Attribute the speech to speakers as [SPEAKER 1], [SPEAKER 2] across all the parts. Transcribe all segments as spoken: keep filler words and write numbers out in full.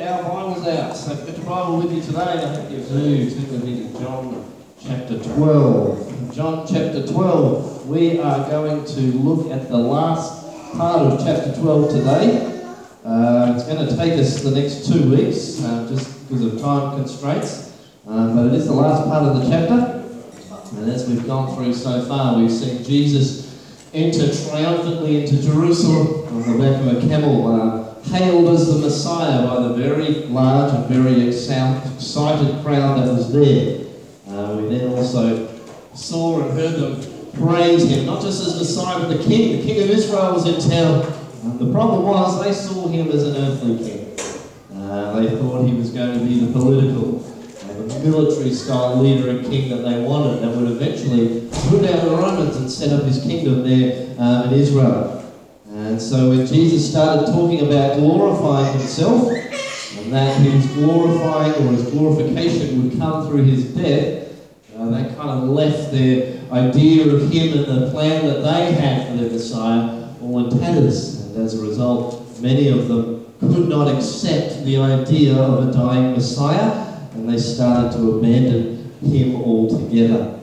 [SPEAKER 1] our Bibles out. So if you've got your Bible with you today, I think you do. Turn with me to John chapter twelve. John chapter twelve. We are going to look at the last part of chapter twelve today. Uh, it's going to take us the next two weeks, uh, just because of time constraints. Um, but it is the last part of the chapter. And as we've gone through so far, we've seen Jesus enter triumphantly into Jerusalem on the back of a camel, uh, hailed as the Messiah by the very large and very excited crowd that was there. Uh, we then also saw and heard them praise him, not just as Messiah, but the King. The King of Israel was in town. And the problem was they saw him as an earthly king. Uh, they thought he was going to be the political the military-style leader and king that they wanted, that would eventually put down the Romans and set up his kingdom there um, in Israel. And so when Jesus started talking about glorifying himself, and that his glorifying or his glorification would come through his death, uh, they kind of left their idea of him and the plan that they had for their Messiah all in tatters. And as a result, many of them could not accept the idea of a dying Messiah, and they started to abandon him altogether.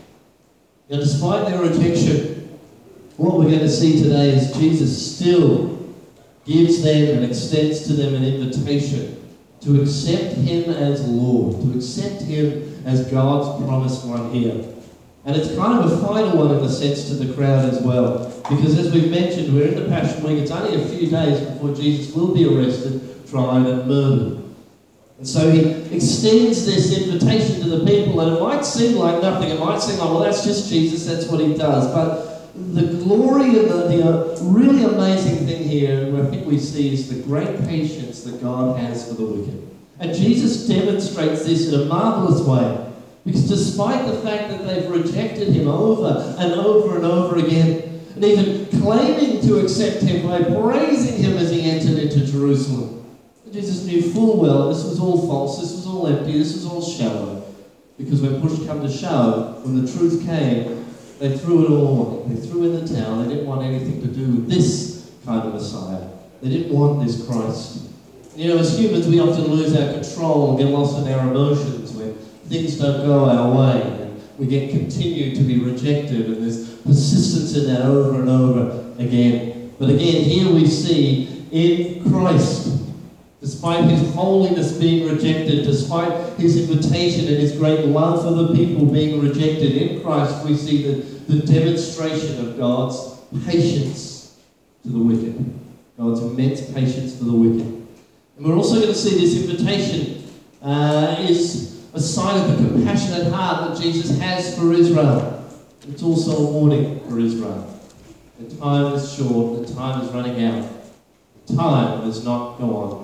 [SPEAKER 1] Now, despite their rejection, what we're going to see today is Jesus still gives them and extends to them an invitation to accept him as Lord, to accept him as God's promised one here. And it's kind of a final one in the sense to the crowd as well, because as we've mentioned, we're in the Passion Week. It's only a few days before Jesus will be arrested, tried, and murdered. And so he extends this invitation to the people, and it might seem like nothing. It might seem like, well, that's just Jesus, that's what he does. But the glory and the, the uh, really amazing thing here, I think we see, is the great patience that God has for the wicked. And Jesus demonstrates this in a marvelous way, because despite the fact that they've rejected him over and over and over again, and even claiming to accept him by praising him as he entered into Jerusalem, Jesus knew full well this was all false, this was all empty, this was all shallow. Because when push come to shove, when the truth came, they threw it all away. They threw in the towel. They didn't want anything to do with this kind of Messiah. They didn't want this Christ. You know, as humans, we often lose our control and get lost in our emotions when things don't go our way. And we get continued to be rejected, and there's persistence in that over and over again. But again, here we see in Christ, despite his holiness being rejected, despite his invitation and his great love for the people being rejected, in Christ we see the, the demonstration of God's patience to the wicked. God's immense patience for the wicked. And we're also going to see this invitation uh, is a sign of the compassionate heart that Jesus has for Israel. It's also a warning for Israel. The time is short, the time is running out. The time does not go on.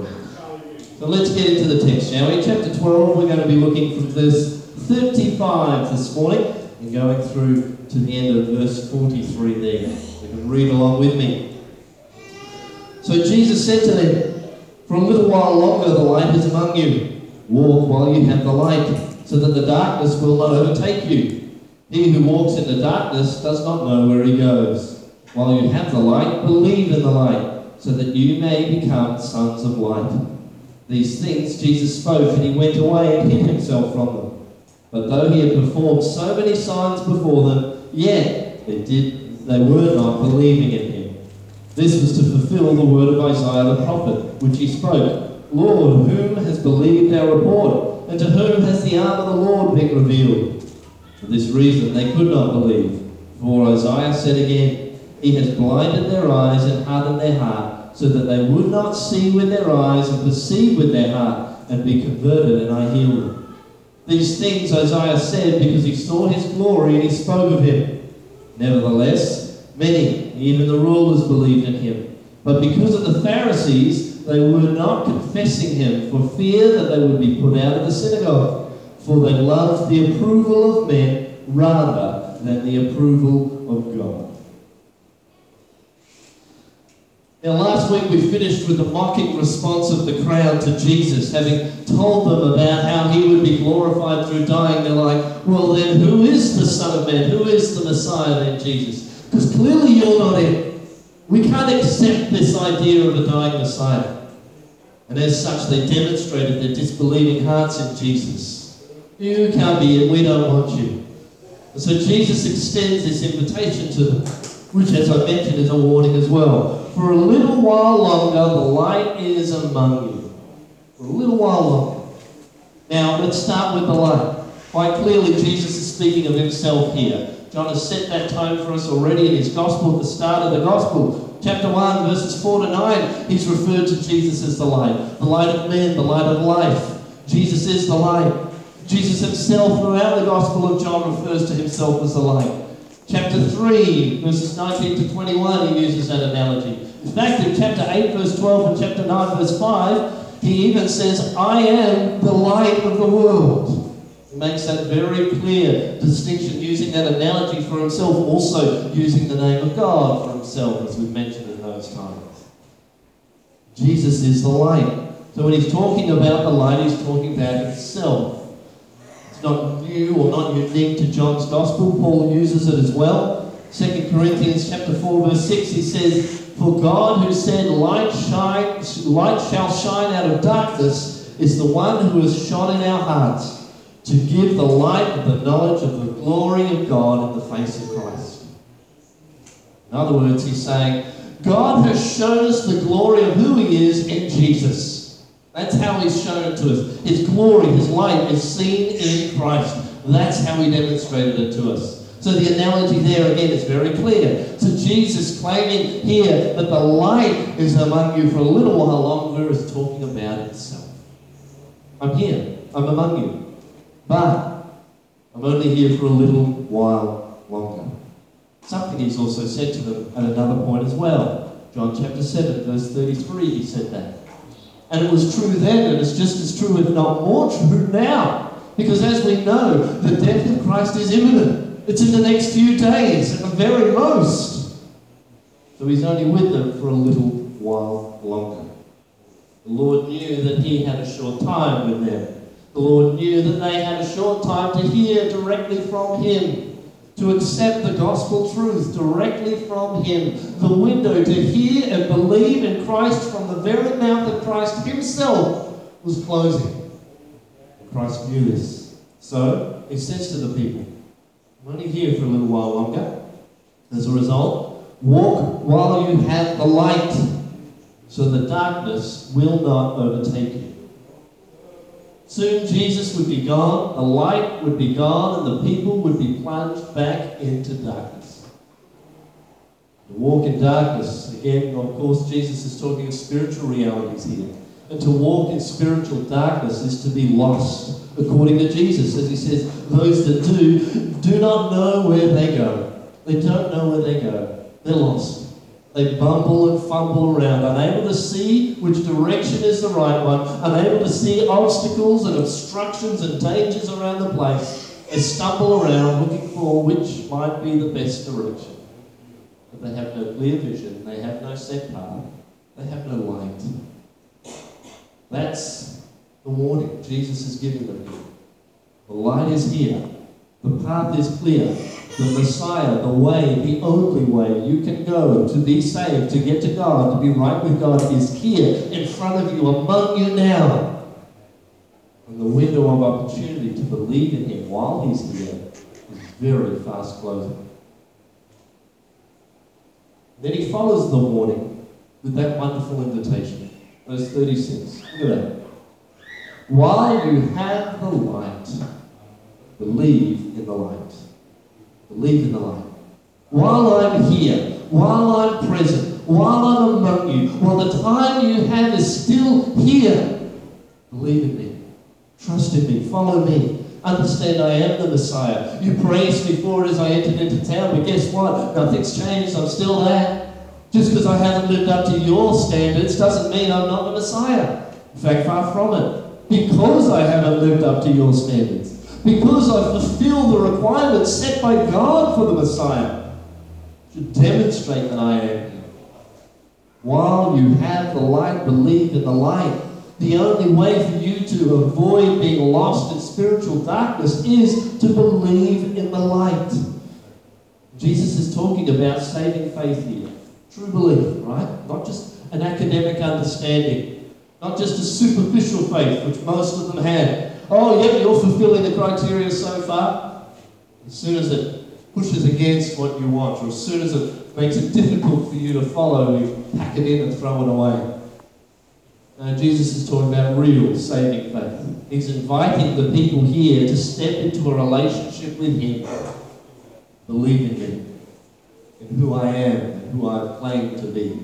[SPEAKER 1] So let's get into the text, shall we? Chapter twelve, we're going to be looking from verse thirty-five this morning and going through to the end of verse forty-three there. You can read along with me. So Jesus said to them, "For a little while longer the light is among you. Walk while you have the light, so that the darkness will not overtake you. He who walks in the darkness does not know where he goes. While you have the light, believe in the light, so that you may become sons of light." These things Jesus spoke, and he went away and hid himself from them. But though he had performed so many signs before them, yet they did they were not believing in him. This was to fulfill the word of Isaiah the prophet, which he spoke, "Lord, whom has believed our report? And to whom has the arm of the Lord been revealed?" For this reason they could not believe. For Isaiah said again, "He has blinded their eyes and hardened their heart, so that they would not see with their eyes and perceive with their heart and be converted, and I heal them." These things Isaiah said because he saw his glory and he spoke of him. Nevertheless, many, even the rulers, believed in him. But because of the Pharisees, they were not confessing him for fear that they would be put out of the synagogue. For they loved the approval of men rather than the approval of God. Now, last week we finished with the mocking response of the crowd to Jesus, having told them about how he would be glorified through dying. They're like, well then, who is the Son of Man? Who is the Messiah then, Jesus? Because clearly you're not it. We can't accept this idea of a dying Messiah. And as such, they demonstrated their disbelieving hearts in Jesus. You can't be in, we don't want you. And so Jesus extends this invitation to them, which, as I mentioned, is a warning as well. For a little while longer, the light is among you. For a little while longer. Now, let's start with the light. Quite clearly, Jesus is speaking of himself here. John has set that tone for us already in his gospel at the start of the gospel. Chapter one, verses four to nine, he's referred to Jesus as the light. The light of men, the light of life. Jesus is the light. Jesus himself, throughout the Gospel of John, refers to himself as the light. Chapter three, verses nineteen to twenty-one, he uses that analogy. In fact, in chapter eight, verse twelve, and chapter nine, verse five, he even says, I am the light of the world. He makes that very clear distinction, using that analogy for himself, also using the name of God for himself, as we've mentioned in those times. Jesus is the light. So when he's talking about the light, he's talking about himself. It's not new or not unique to John's Gospel. Paul uses it as well. Second Corinthians chapter four, verse six, he says, For God who said, light, shine, light shall shine out of darkness, is the one who has shone in our hearts, to give the light of the knowledge of the glory of God in the face of Christ. In other words, he's saying, God has shown us the glory of who he is in Jesus. That's how he's shown it to us. His glory, his light is seen in Christ. That's how he demonstrated it to us. So the analogy there again is very clear. So Jesus claiming here that the light is among you for a little while longer is talking about himself. I'm here. I'm among you. But I'm only here for a little while longer. Something he's also said to them at another point as well. John chapter seven, verse thirty-three, he said that. And it was true then, and it's just as true, if not more true now. Because as we know, the death of Christ is imminent. It's in the next few days, at the very most. So he's only with them for a little while longer. The Lord knew that he had a short time with them. The Lord knew that they had a short time to hear directly from him, to accept the gospel truth directly from him. The window to hear and believe in Christ from the very mouth of Christ himself was closing. And Christ knew this. So he says to the people, I'm only here for a little while longer. As a result, walk while you have the light, so the darkness will not overtake you. Soon Jesus would be gone, the light would be gone, and the people would be plunged back into darkness. To walk in darkness, again, of course, Jesus is talking of spiritual realities here. And to walk in spiritual darkness is to be lost, according to Jesus. As he says, those that do, do not know where they go. They don't know where they go. They're lost. They bumble and fumble around, unable to see which direction is the right one, unable to see obstacles and obstructions and dangers around the place. They stumble around looking for which might be the best direction. But they have no clear vision, they have no set path, they have no light. That's the warning Jesus is giving them here. The light is here, the path is clear. The Messiah, the way, the only way you can go to be saved, to get to God, to be right with God, is here in front of you, among you now. And the window of opportunity to believe in him while he's here is very fast closing. Then he follows the warning with that wonderful invitation. Verse thirty-six. Look at that. While you have the light, believe in the light. Believe in the light. While I'm here, while I'm present, while I'm among you, while the time you have is still here, believe in me. Trust in me. Follow me. Understand I am the Messiah. You praised me for it as I entered into town, but guess what? Nothing's changed. I'm still there. Just because I haven't lived up to your standards doesn't mean I'm not the Messiah. In fact, far from it. Because I haven't lived up to your standards, because I fulfill the requirements set by God for the Messiah, should demonstrate that I am Him. While you have the light, believe in the light. The only way for you to avoid being lost in spiritual darkness is to believe in the light. Jesus is talking about saving faith here. True belief, right? Not just an academic understanding. Not just a superficial faith, which most of them had. Oh, yeah, you're fulfilling the criteria so far. As soon as it pushes against what you want, or as soon as it makes it difficult for you to follow, you pack it in and throw it away. Now, Jesus is talking about real saving faith. He's inviting the people here to step into a relationship with Him, believe in me, in who I am and who I claim to be.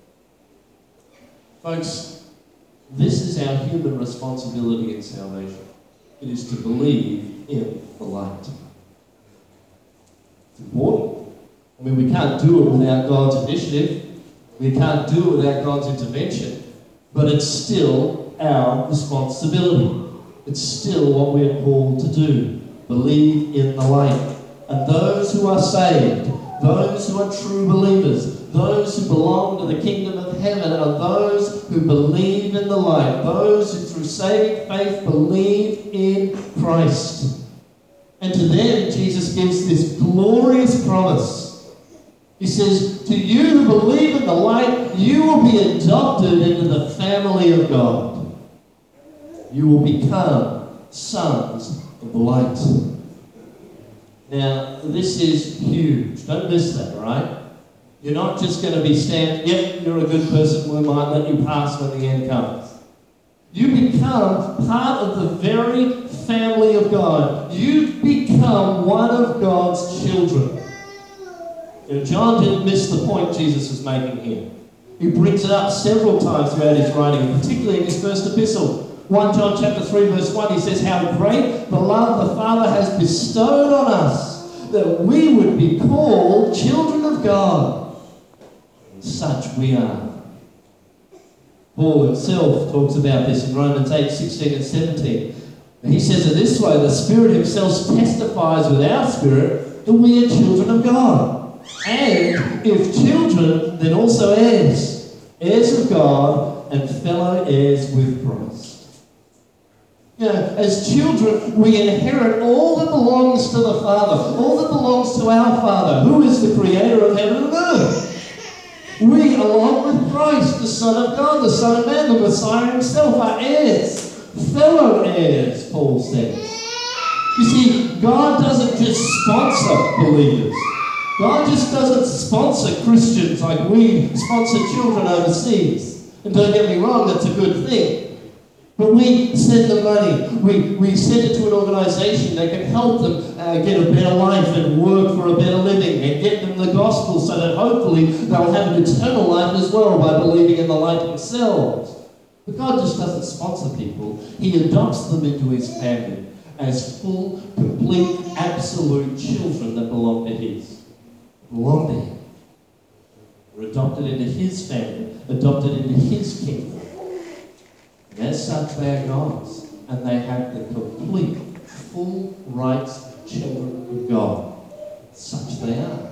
[SPEAKER 1] Folks, this is our human responsibility in salvation. It is to believe in the light. It's important. I mean, we can't do it without God's initiative. We can't do it without God's intervention. But it's still our responsibility. It's still what we are called to do. Believe in the light. And those who are saved, those who are true believers, those who belong to the kingdom of heaven are those who believe in the light, those who through saving faith believe in Christ. And to them, Jesus gives this glorious promise. He says, to you who believe in the light, you will be adopted into the family of God. You will become sons of the light. Now, this is huge. Don't miss that, right? You're not just going to be stamped, yep, you're a good person, we might let you pass when the end comes. You become part of the very family of God. You become one of God's children. You know, John didn't miss the point Jesus was making here. He brings it up several times throughout his writing, particularly in his first epistle. First John chapter three, verse one, he says, how great the love the Father has bestowed on us, that we would be called children of God. And such we are. Paul himself talks about this in Romans eight, sixteen and seventeen. And he says it this way, the Spirit himself testifies with our spirit that we are children of God. And if children, then also heirs, heirs of God and fellow heirs with Christ. You know, as children, we inherit all that belongs to the Father, all that belongs to our Father, who is the creator of heaven and earth. We, along with Christ, the Son of God, the Son of Man, the Messiah himself, are heirs, fellow heirs, Paul says. You see, God doesn't just sponsor believers. God just doesn't sponsor Christians like we sponsor children overseas. And don't get me wrong, that's a good thing. But we send the money, we, we send it to an organisation that can help them uh, get a better life and work for a better living and get them the gospel so that hopefully they'll have an eternal life as well by believing in the light themselves. But God just doesn't sponsor people. He adopts them into his family as full, complete, absolute children that belong to his. Belong to him. We're adopted into his family, adopted into his kingdom. And as such, they are God's, and they have the complete, full rights of children of God. Such they are.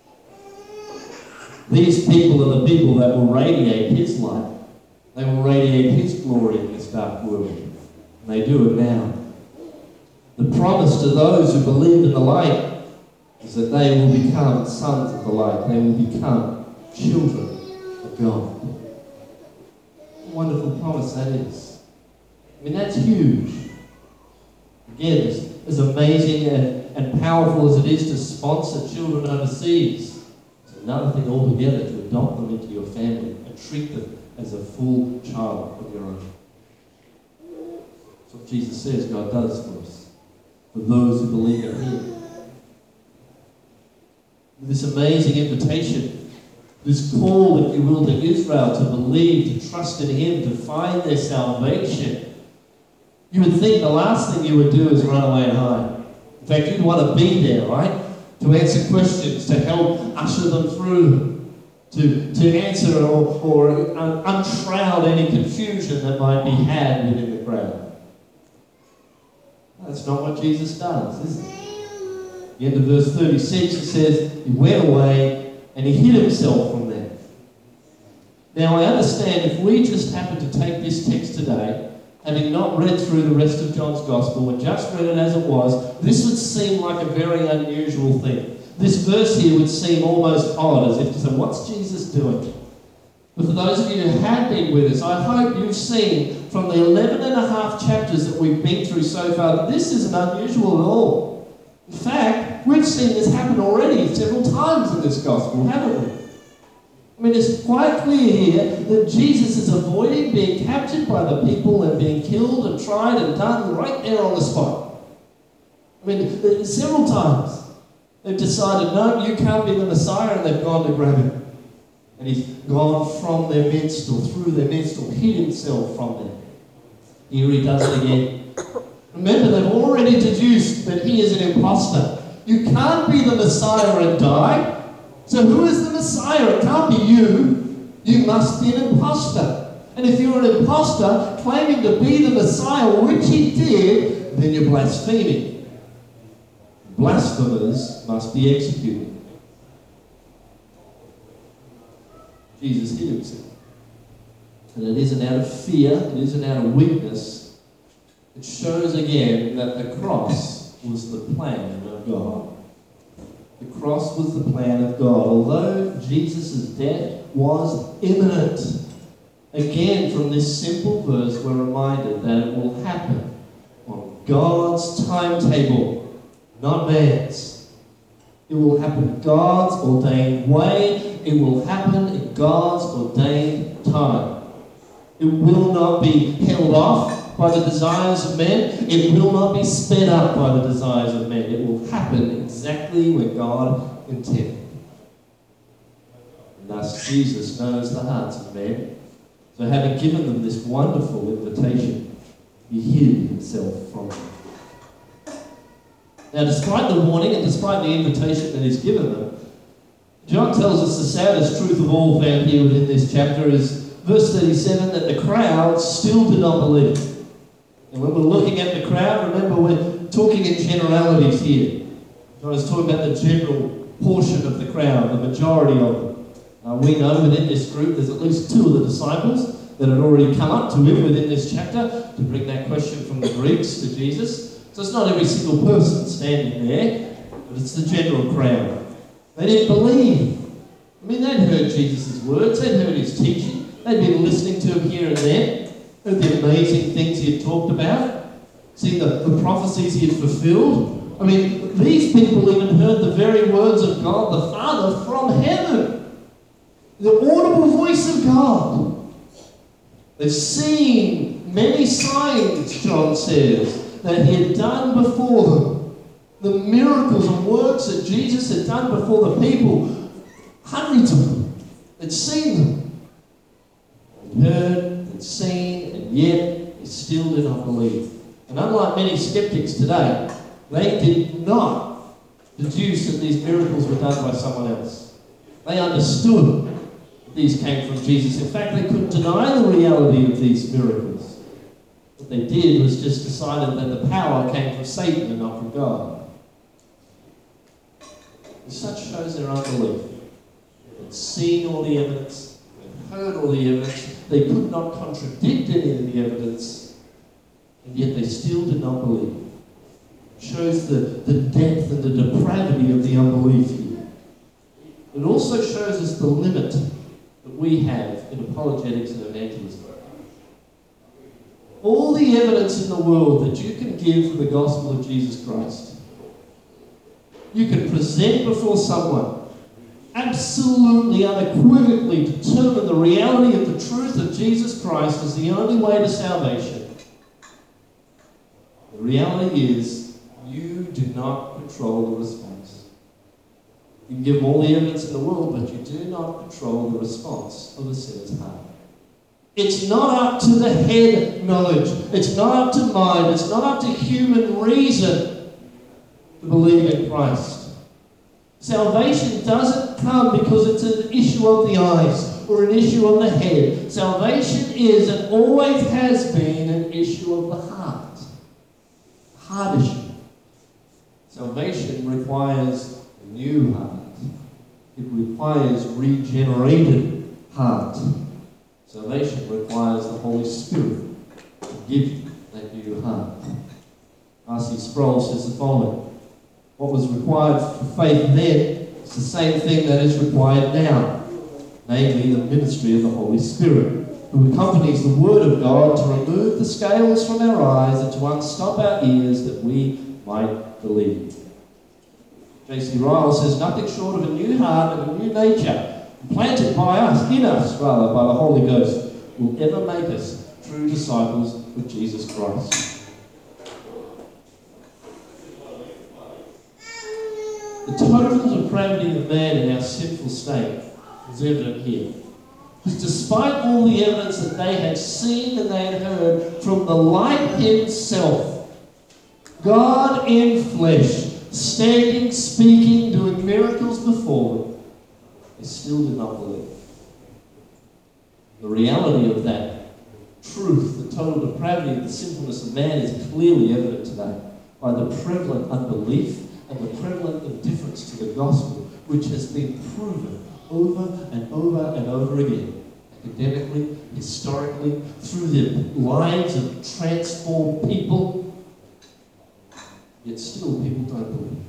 [SPEAKER 1] These people are the people that will radiate his light. They will radiate his glory in this dark world. And they do it now. The promise to those who believe in the light is that they will become sons of the light. They will become children of God. What a wonderful promise that is. I mean, that's huge. Again, as, as amazing and, and powerful as it is to sponsor children overseas, it's another thing altogether to adopt them into your family and treat them as a full child of your own. That's what Jesus says God does for us, for those who believe in him. This amazing invitation, this call, if you will, to Israel to believe, to trust in him, to find their salvation. You would think the last thing you would do is run away and hide. In fact, you'd want to be there, right? To answer questions, to help usher them through, to, to answer or, or unshroud any confusion that might be had within the crowd. That's not what Jesus does, is it? At the end of verse thirty-six, it says, he went away and he hid himself from them. Now, I understand if we just happen to take this text today, having not read through the rest of John's Gospel and just read it as it was, this would seem like a very unusual thing. This verse here would seem almost odd, as if to say, what's Jesus doing? But for those of you who have been with us, I hope you've seen from the eleven and a half chapters that we've been through so far that this isn't unusual at all. In fact, we've seen this happen already several times in this gospel, haven't we? I mean, it's quite clear here that Jesus is avoiding being captured by the people and being killed and tried and done right there on the spot. I mean, several times they've decided, no, you can't be the Messiah, and they've gone to grab him. And he's gone from their midst or through their midst or hid himself from them. Here he does it again. Remember, they've already deduced that he is an imposter. You can't be the Messiah and die. So who is the Messiah? It can't be you. You must be an imposter. And if you're an imposter claiming to be the Messiah, which he did, then you're blaspheming. Blasphemers must be executed. Jesus hid himself. And it isn't out of fear, it isn't out of weakness. It shows again that the cross was the plan of God. The cross was the plan of God. Although Jesus' death was imminent, again from this simple verse we're reminded that it will happen on God's timetable, not man's. It will happen God's ordained way. It will happen in God's ordained time. It will not be held off by the desires of men. It will not be sped up by the desires of men. It will happen exactly when God intended. And thus Jesus knows the hearts of men. So having given them this wonderful invitation, he hid himself from them. Now, despite the warning and despite the invitation that he's given them, John tells us the saddest truth of all found here within this chapter is verse thirty-seven, that the crowd still did not believe. And when we're looking at the crowd, remember we're talking in generalities here. I was talking about the general portion of the crowd, the majority of them. Uh, we know within this group there's at least two of the disciples that had already come up to him within this chapter to bring that question from the Greeks to Jesus. So it's not every single person standing there, but it's the general crowd. They didn't believe. I mean, they'd heard Jesus' words, they'd heard his teaching, they'd been listening to him here and there, heard the amazing things he had talked about, seen the, the prophecies he had fulfilled. I mean, these people even heard the very words of God the Father from heaven. The audible voice of God. They've seen many signs, John says, that he had done before them. The miracles and works that Jesus had done before the people, hundreds of them, they'd seen them. They'd heard, they'd seen, and yet they still did not believe. And unlike many skeptics today, they did not deduce that these miracles were done by someone else. They understood that these came from Jesus. In fact, they couldn't deny the reality of these miracles. What they did was just decided that the power came from Satan and not from God. And such shows their unbelief. They'd seen all the evidence, they'd heard all the evidence, they could not contradict any of the evidence, and yet they still did not believe. It shows the, the depth and the depravity of the unbelief here. It also shows us the limit that we have in apologetics and evangelism. All the evidence in the world that you can give for the gospel of Jesus Christ, you can present before someone, absolutely, unequivocally determine the reality of the truth of Jesus Christ as the only way to salvation. The reality is, you do not control the response. You can give them all the evidence in the world, but you do not control the response of the sinner's heart. It's not up to the head knowledge. It's not up to mind. It's not up to human reason to believe in Christ. Salvation doesn't come because it's an issue of the eyes or an issue of the head. Salvation is and always has been an issue of the heart. Heart issue. Salvation requires a new heart. It requires regenerated heart. Salvation requires the Holy Spirit to give you that new heart. R C Sproul says the following: what was required for faith then is the same thing that is required now. namely the ministry of the Holy Spirit, who accompanies the Word of God to remove the scales from our eyes and to unstop our ears that we might believe. J C Ryle says, nothing short of a new heart and a new nature, planted by us, in us rather, by the Holy Ghost, will ever make us true disciples of Jesus Christ. The total depravity of man in our sinful state is evident here. Because despite all the evidence that they had seen and they had heard from the light himself, God in flesh, standing, speaking, doing miracles before them, they still did not believe. The reality of that truth, the total depravity of the sinfulness of man, is clearly evident today by the prevalent unbelief and the prevalent indifference to the gospel, which has been proven over and over and over again, academically, historically, through the lives of transformed people. Yet still people don't believe.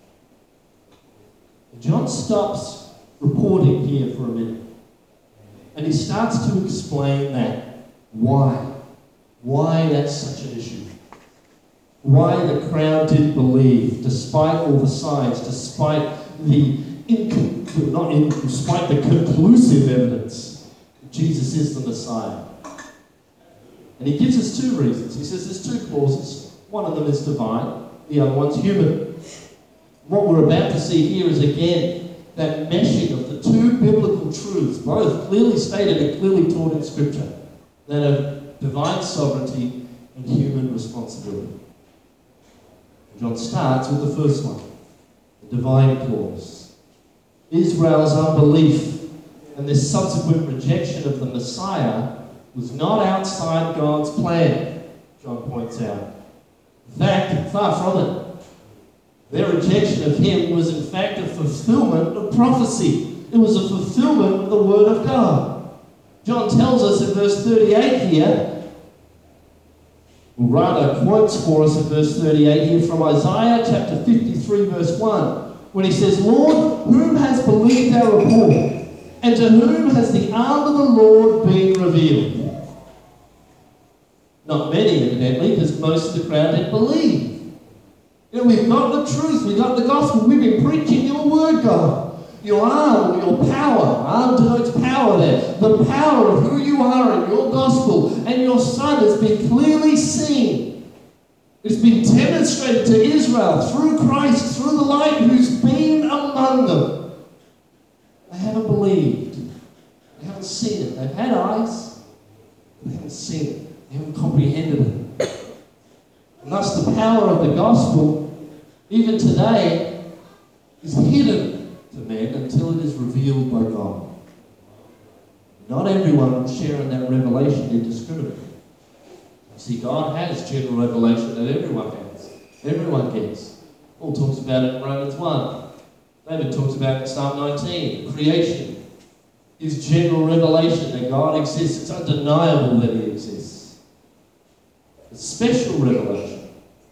[SPEAKER 1] And John stops reporting here for a minute. And he starts to explain that. Why? Why that's such an issue. Why the crowd didn't believe, despite all the signs, despite the incon- not in, despite the conclusive evidence that Jesus is the Messiah. And he gives us two reasons. He says there's two causes. One of them is divine, the other one's human. What we're about to see here is again that meshing of the two biblical truths, both clearly stated and clearly taught in Scripture, that of divine sovereignty and human responsibility. John starts with the first one, the divine clause. Israel's unbelief and this subsequent rejection of the Messiah was not outside God's plan, John points out. In fact, far from it. Their rejection of him was in fact a fulfillment of prophecy. It was a fulfillment of the Word of God. John tells us in verse thirty-eight here, or rather quotes for us in verse thirty-eight here from Isaiah chapter fifty-three verse one, when he says, Lord, whom has believed our report? And to whom has the arm of the Lord been revealed? Not many, evidently, because most of the crowd didn't believe. You know, we've got the truth, we've got the gospel, we've been preaching your word, God. Your arm, your power, arm denotes power there. The power of who you are in your gospel and your Son has been clearly seen. It's been demonstrated to Israel through Christ, through the light who's been among them. They haven't believed. They haven't seen it. They've had eyes, but they haven't seen it. They haven't comprehended it. And thus the power of the gospel, even today, is hidden to men until it is revealed by God. Not everyone will share in that revelation indiscriminately. See, God has general revelation that everyone has. Everyone gets. Paul talks about it in Romans one. David talks about it in Psalm nineteen. Creation is general revelation that God exists. It's undeniable that he exists. It's special revelation.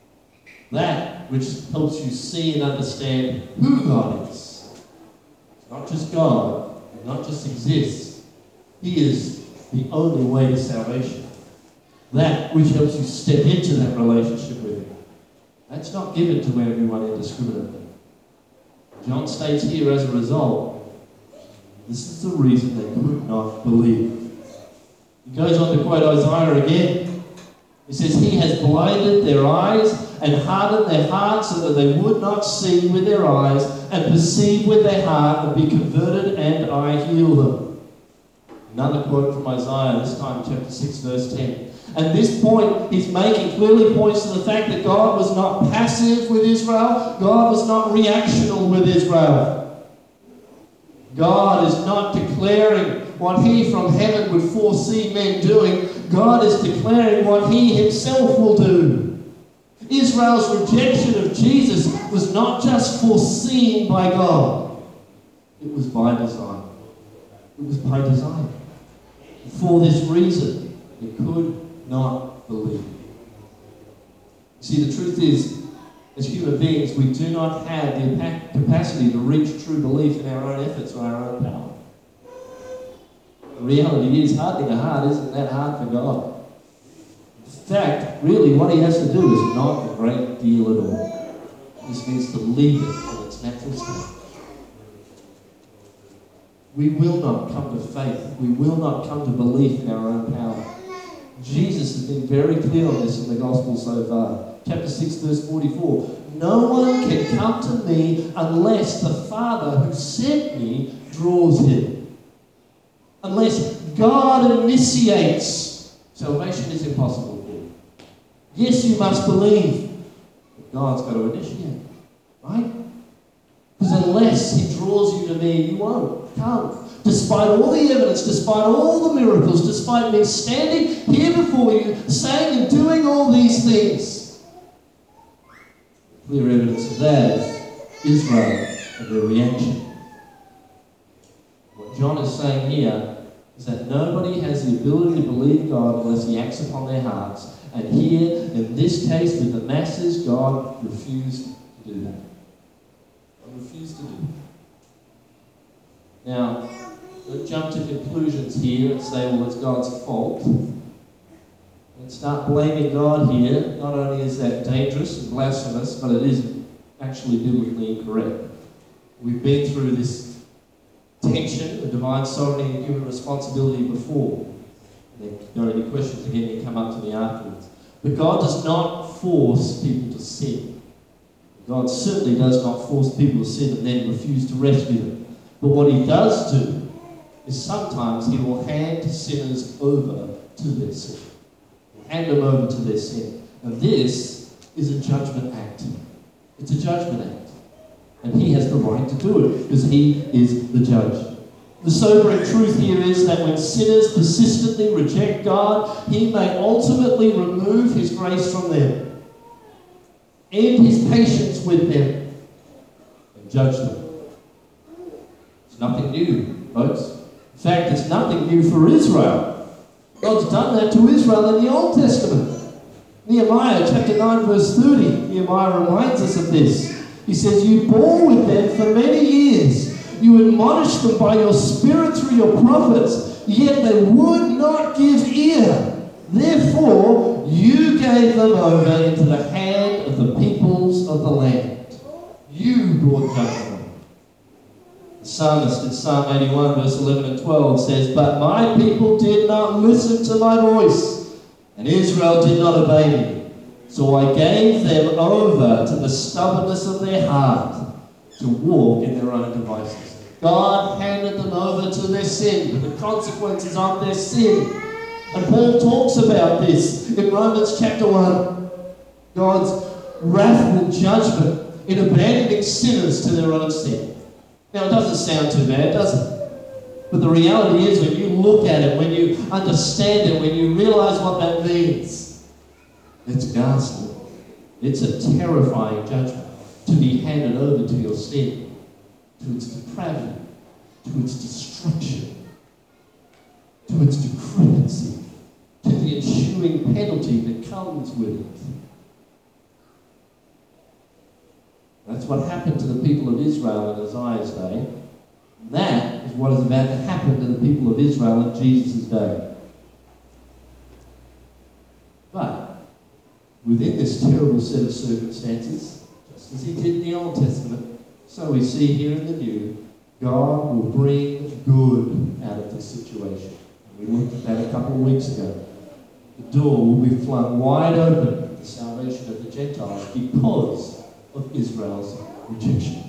[SPEAKER 1] That which helps you see and understand who God is. It's not just God. It not just exists. He is the only way to salvation. That which helps you step into that relationship with him. That's not given to everyone indiscriminately. John states here as a result, this is the reason they could not believe. He goes on to quote Isaiah again. He says, He has blinded their eyes and hardened their hearts so that they would not see with their eyes and perceive with their heart and be converted, and I heal them. Another quote from Isaiah, this time chapter six, verse ten. And this point he's making clearly points to the fact that God was not passive with Israel. God was not reactional with Israel. God is not declaring what he from heaven would foresee men doing. God is declaring what he himself will do. Israel's rejection of Jesus was not just foreseen by God. It was by design. It was by design. For this reason, they could not believe. You see, the truth is, as human beings, we do not have the capacity to reach true belief in our own efforts or our own power. The reality is, hardening a heart isn't that hard for God. In fact, really what he has to do is not a great deal at all. He just needs to leave it in its natural state. We will not come to faith. We will not come to belief in our own power. Jesus has been very clear on this in the gospel so far. Chapter six, verse forty-four. No one can come to me unless the Father who sent me draws him. Unless God initiates, salvation is impossible for you. Yes, you must believe, but God's got to initiate, right? Because unless he draws you to me, you won't come. Despite all the evidence, despite all the miracles, despite me standing here before you, saying and doing all these things. Clear evidence of that is Israel and their reaction. What John is saying here is that nobody has the ability to believe God unless he acts upon their hearts. And here, in this case, with the masses, God refused to do that. God refused to do that. Now, don't jump to conclusions here and say, well, it's God's fault. And start blaming God here. Not only is that dangerous and blasphemous, but it is actually biblically incorrect. We've been through this tension of divine sovereignty and human responsibility before. And if there are any questions, again, you come up to me afterwards. But God does not force people to sin. God certainly does not force people to sin and then refuse to rescue them. But what he does do is sometimes he will hand sinners over to their sin. Hand them over to their sin. And this is a judgment act. It's a judgment act. And he has the right to do it because he is the judge. The sobering truth here is that when sinners persistently reject God, he may ultimately remove his grace from them, end his patience with them, and judge them. It's nothing new, folks. In fact, it's nothing new for Israel. God's done that to Israel in the Old Testament. Nehemiah chapter nine verse thirty, Nehemiah reminds us of this. He says, you bore with them for many years. You admonished them by your spirit through your prophets, yet they would not give ear. Therefore, you gave them over into the hand of the peoples of the land. You brought judgment. The psalmist in Psalm eighty-one, verse eleven and twelve says, but my people did not listen to my voice, and Israel did not obey me. So I gave them over to the stubbornness of their heart to walk in their own devices. God handed them over to their sin, the consequences of their sin. And Paul talks about this in Romans chapter one. God's wrathful judgment in abandoning sinners to their own sin. Now, it doesn't sound too bad, does it? But the reality is, when you look at it, when you understand it, when you realize what that means, it's ghastly. It's a terrifying judgment to be handed over to your sin, to its depravity, to its destruction, to its decrepency, to the ensuing penalty that comes with it. That's what happened to the people of Israel in Isaiah's day. That is what is about to happen to the people of Israel in Jesus' day. But within this terrible set of circumstances, just as he did in the Old Testament, so we see here in the New, God will bring good out of this situation. We looked at that a couple of weeks ago. The door will be flung wide open for the salvation of the Gentiles because of Israel's rejection.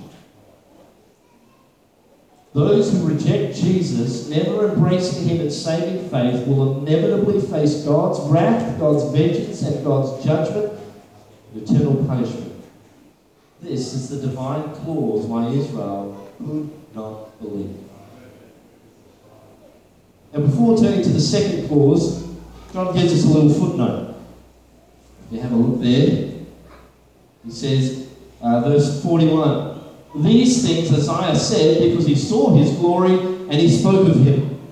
[SPEAKER 1] Those who reject Jesus, never embracing him in saving faith, will inevitably face God's wrath, God's vengeance, and God's judgment and eternal punishment. This is the divine clause why Israel could not believe. And before turning to the second clause, John gives us a little footnote. If you have a look there, he says, Uh, verse forty-one, these things Isaiah said because he saw his glory and he spoke of him.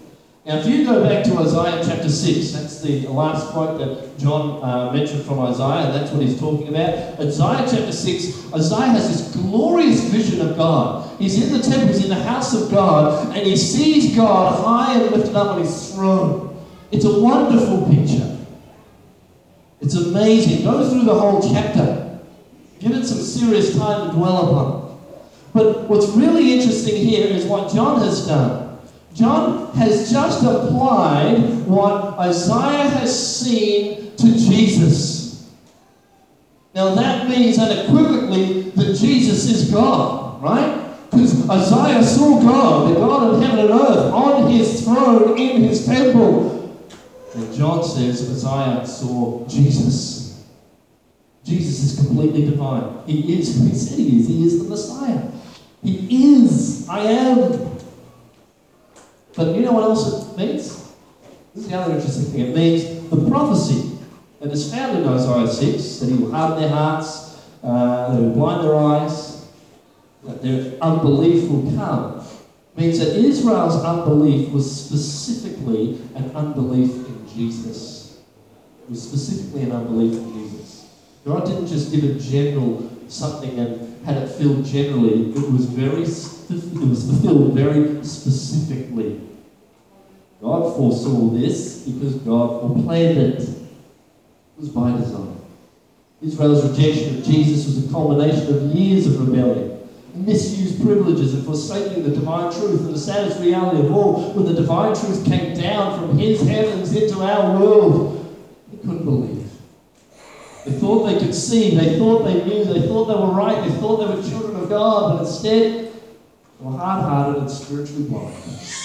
[SPEAKER 1] Now, if you go back to Isaiah chapter six, that's the last quote that John uh, mentioned from Isaiah, and that's what he's talking about. Isaiah chapter six, Isaiah has this glorious vision of God. He's in the temple, he's in the house of God, and he sees God high and lifted up on his throne. It's a wonderful picture. It's amazing. Go through the whole chapter. Give it some serious time to dwell upon. But what's really interesting here is what John has done. John has just applied what Isaiah has seen to Jesus. Now that means unequivocally that Jesus is God, right? Because Isaiah saw God, the God of heaven and earth, on his throne in his temple. And John says Isaiah saw Jesus. Jesus is completely divine. He is who he said he is. He is the Messiah. He is. I am. But you know what else it means? This is the other interesting thing. It means the prophecy that is found in Isaiah six, that he will harden their hearts, uh, that he will blind their eyes, that their unbelief will come, means that Israel's unbelief was specifically an unbelief in Jesus. It was specifically an unbelief in Jesus. God didn't just give a general something and had it filled generally. It was very it was fulfilled very specifically. God foresaw this because God planned it. It was by design. Israel's rejection of Jesus was a culmination of years of rebellion, misused privileges, and forsaking the divine truth. And the saddest reality of all, when the divine truth came down from his heavens into our world, they couldn't believe. They thought they could see, they thought they knew, they thought they were right, they thought they were children of God, but instead they were hard-hearted and spiritually blind.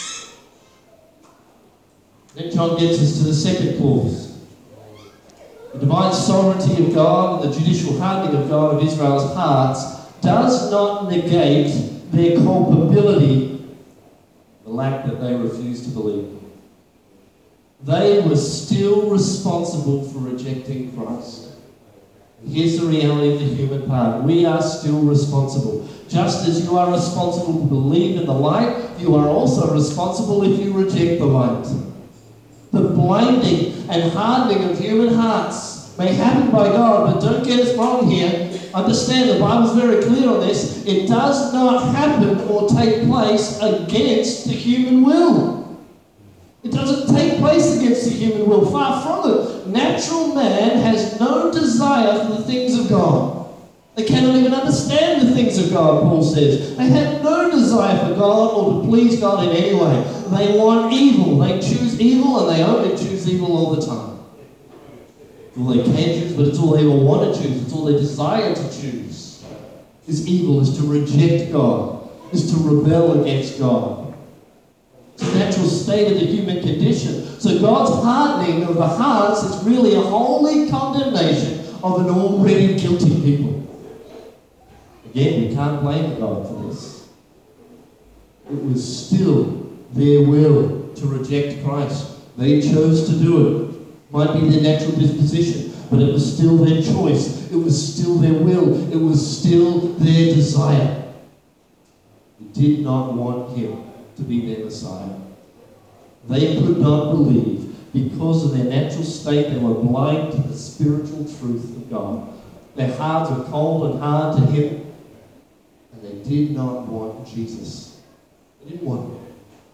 [SPEAKER 1] Then John gets us to the second clause. The divine sovereignty of God and the judicial hardening of God of Israel's hearts does not negate their culpability, the lack that they refused to believe. They were still responsible for rejecting Christ. Here's the reality of the human part. We are still responsible. Just as you are responsible to believe in the light, you are also responsible if you reject the light. The blinding and hardening of human hearts may happen by God, but don't get us wrong here. Understand, the Bible's very clear on this. It does not happen or take place against the human will. It doesn't take place against the human will. Far from it. Natural man has no desire for the things of God. They cannot even understand the things of God, Paul says. They have no desire for God or to please God in any way. They want evil. They choose evil, and they only choose evil all the time. It's all they can choose, but it's all they ever want to choose. It's all they desire to choose. Is evil, is to reject God, is to rebel against God. It's the natural state of the human condition. So God's hardening of the hearts is really a holy condemnation of an already guilty people. Again, we can't blame God for this. It was still their will to reject Christ. They chose to do it. Might be their natural disposition, but it was still their choice. It was still their will. It was still their desire. They did not want him to be their Messiah. They could not believe because of their natural state. They were blind to the spiritual truth of God. Their hearts were cold and hard to him, and they did not want Jesus. They didn't want him.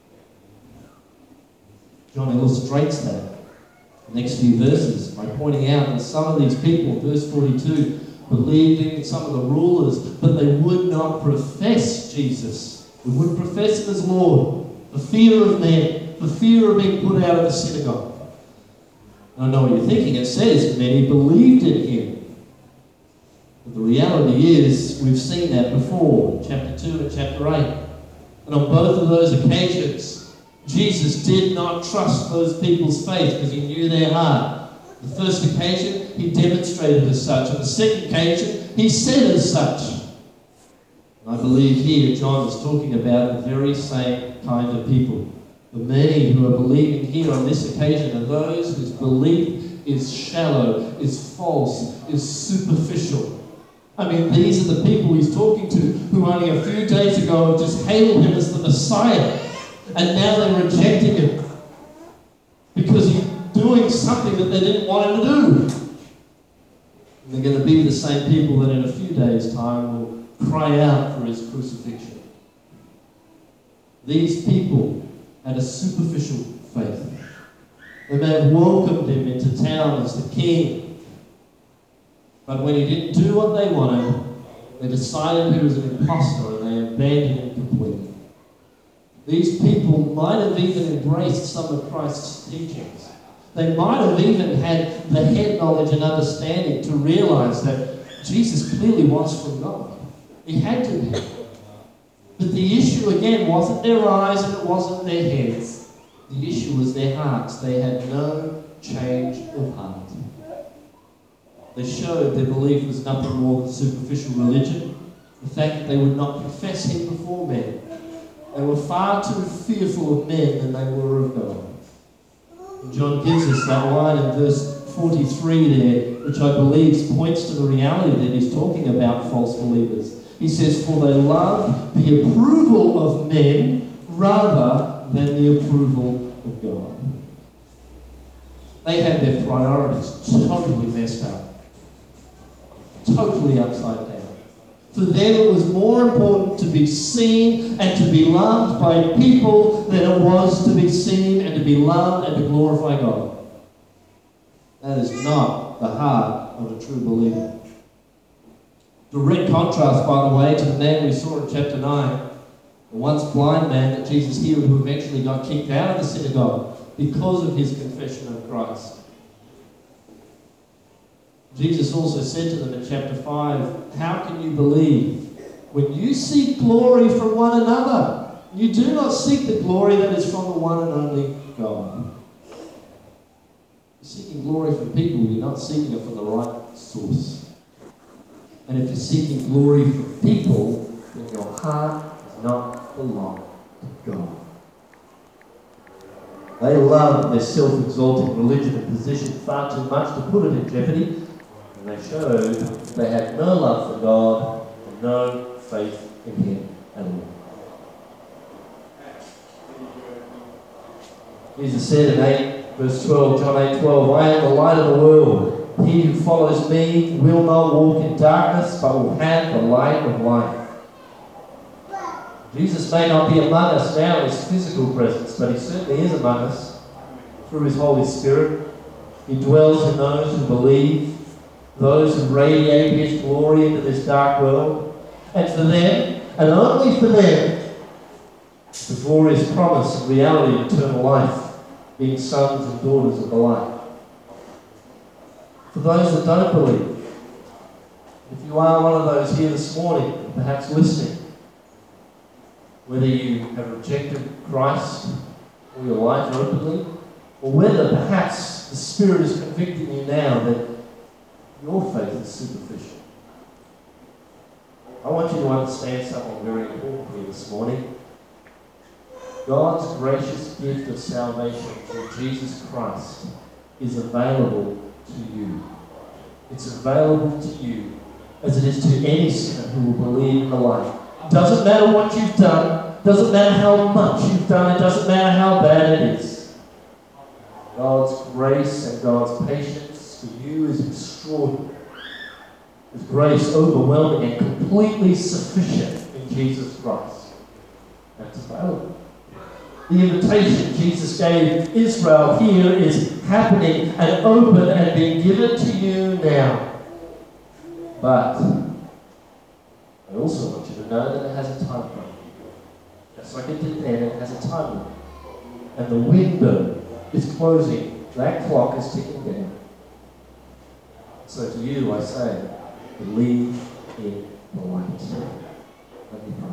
[SPEAKER 1] John illustrates that in the next few verses by pointing out that some of these people, verse forty-two, believed in some of the rulers, but they would not profess Jesus. They wouldn't profess him as Lord, for fear of men, for fear of being put out of the synagogue. I know what you're thinking. It says many believed in him. But the reality is, we've seen that before, in chapter two and chapter eight. And on both of those occasions, Jesus did not trust those people's faith because he knew their heart. The first occasion, he demonstrated as such. On the second occasion, he said as such. And I believe here John is talking about the very same kind of people. The many who are believing here on this occasion are those whose belief is shallow, is false, is superficial. I mean, these are the people he's talking to who only a few days ago have just hailed him as the Messiah. And now they're rejecting him. because he's doing something that they didn't want him to do. And they're going to be the same people that in a few days' time will cry out for his crucifixion. These people had a superficial faith. They may have welcomed him into town as the king, but when he didn't do what they wanted, they decided he was an impostor and they abandoned him completely. These people might have even embraced some of Christ's teachings. They might have even had the head knowledge and understanding to realize that Jesus clearly was from God. He had to be. But the issue again wasn't their eyes and it wasn't their heads. The issue was their hearts. They had no change of heart. They showed their belief was nothing more than superficial religion. The fact that they would not confess him before men. They were far too fearful of men than they were of God. And John gives us that line in verse forty-three there, which I believe points to the reality that he's talking about false believers. He says, for they love the approval of men rather than the approval of God. They had their priorities totally messed up. Totally upside down. For them it was more important to be seen and to be loved by people than it was to be seen and to be loved and to glorify God. That is not the heart of a true believer. Direct contrast, by the way, to the man we saw in chapter nine, the once blind man that Jesus healed who eventually got kicked out of the synagogue because of his confession of Christ. Jesus also said to them in chapter five, how can you believe when you seek glory from one another? You do not seek the glory that is from the one and only God. You're seeking glory from people, you're not seeking it from the right source. And if you're seeking glory from people, then your heart does not belong to God. They love their self-exalting religion and position far too much to put it in jeopardy. And they showed they had no love for God and no faith in him at all. Jesus said in eight, verse twelve, John eight twelve, I am the light of the world. He who follows me will not walk in darkness, but will have the light of life. Jesus may not be among us now in his physical presence, but he certainly is among us through his Holy Spirit. He dwells in those who believe, those who radiate his glory into this dark world. And for them, and only for them, the glorious promise and reality of eternal life, being sons and daughters of the light. For those that don't believe, if you are one of those here this morning, perhaps listening, whether you have rejected Christ all your life openly, or whether perhaps the Spirit is convicting you now that your faith is superficial. I want you to understand something very important here this morning. God's gracious gift of salvation through Jesus Christ is available to you. It's available to you as it is to any sinner who will believe in the light. Doesn't matter what you've done, doesn't matter how much you've done, it doesn't matter how bad it is. God's grace and God's patience for you is extraordinary. His grace overwhelming and completely sufficient in Jesus Christ. That's available. The invitation Jesus gave Israel here is happening and open and being given to you now. But I also want you to know that it has a time frame. Just like it did then, it has a time limit. And the window is closing. That clock is ticking down. So to you I say, believe in the light. Let me pray.